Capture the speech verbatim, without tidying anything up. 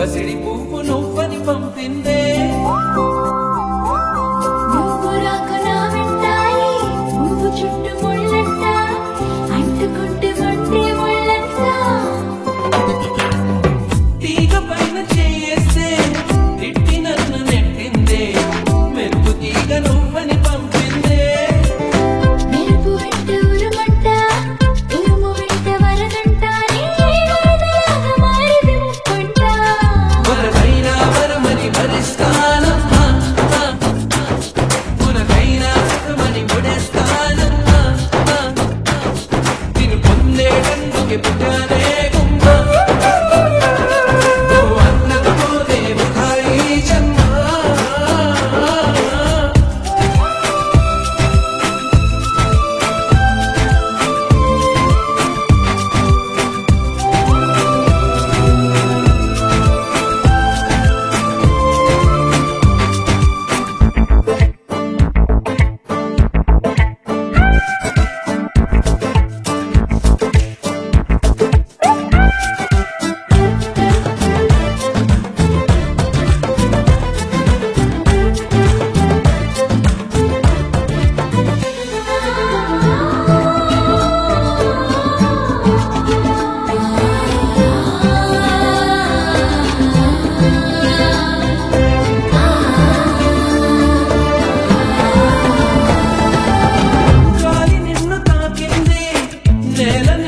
పసిడి పువ్వు నువ్వని పంపిందే నువ్వు రాక నా వెంటాయి నువ్వు చుట్టూ ముళ్ళంట అంటుకుంటే మంటే ముళ్ళంట తీగ పైన చేస్తే తిట్టి నన్ను నెట్టిందే మెరుపు తీగ నువ్వని పంపిందే మెరుపు వెంట ఉరుమంట ఉరుము వెంట వరదంట వరదలాగా మారిది ముప్పంట వరదైనా వరమని భరిస్తానమ్మా మునకైనా సుఖమని ముడేస్తానమ్మా తిను పొందేటందుకే పుట్టానే గుమ్మ నువ్వు అన్నది పోతే వృథాయి జన్మ గాలి నిన్ను తాకింది నేల